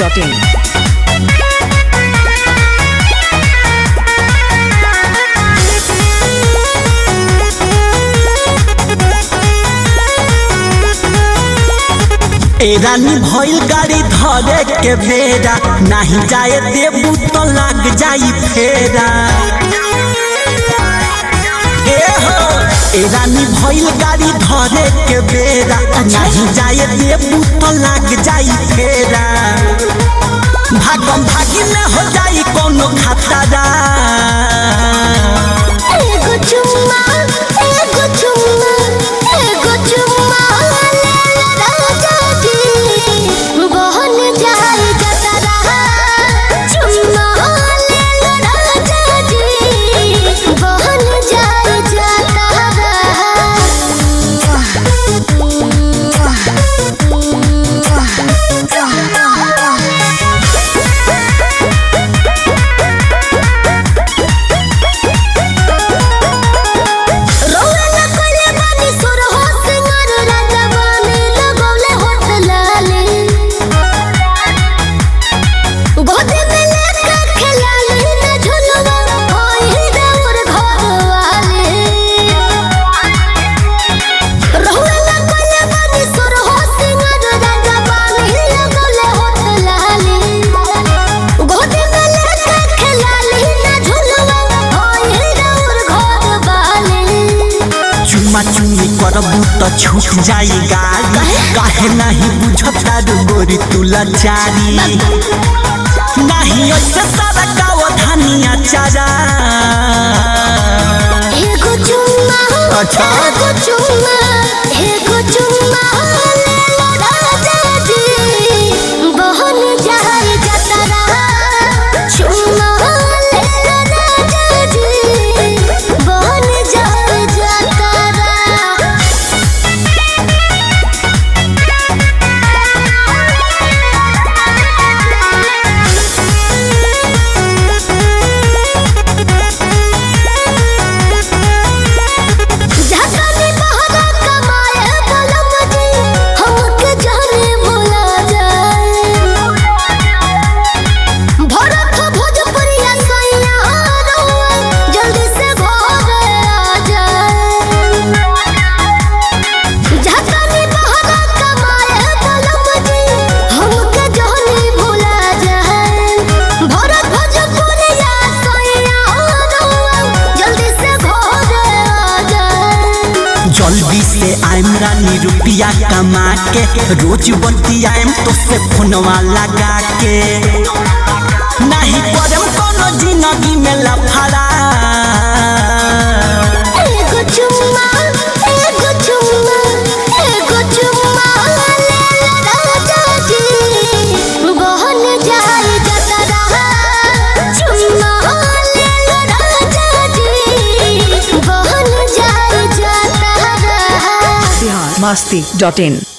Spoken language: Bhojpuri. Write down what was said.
masti.in. ए रानी भइल गाड़ी धरे के बेरा नहीं जाए देबू तो लग जाई फेरा। ए रानी भइल गाड़ी धरे के बेरा नहीं जाए देबू तो लग जाई फेरा। भागम भागी में हो जाई कोनो खतरा। एगो चुम्मा एगो चुम्मा एगो चुम्मा चुनी करबू तो छूट जाई गाड़ी। काहे नहीं बुझता गोरी तू लाचारी। नहीं ऐसे सारा गाँव धनिया चारा। एगो चुम्मा एगो चुम्मा एगो चुम्मा राजा जी बहन जाए जतरा। चुम्मा राजा जी बहन जाए जतरा। जल्दी से आइम रानी रुपया कमा के रोज बत्ती आइम तो से फोनवा लगा के। नहीं करम कोनो जिंदगी में लफड़ा। एगो चुम्मा एगो चुम्मा एगो चुम्मा राजा जी बहन जाए जतरा। चुम्मा राजा जी बहन जाए जतरा। masti.in.